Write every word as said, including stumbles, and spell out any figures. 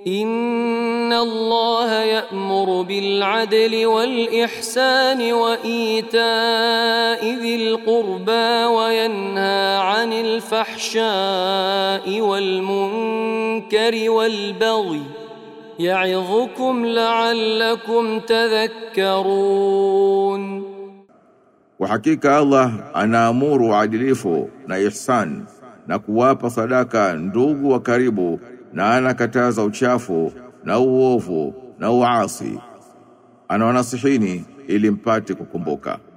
إن الله يأمر بالعدل والإحسان وإيتاء ذي القربى وينهى عن الفحشاء والمنكر والبغي يعظكم لعلكم تذكرون. Wahakika Allah anaamuru adilifu na ihsan na kuwapa sadaka ndugu wa karibu, na anakataza uchafu na uovu na uasi. Anawanasihini ili mpate kukumbuka.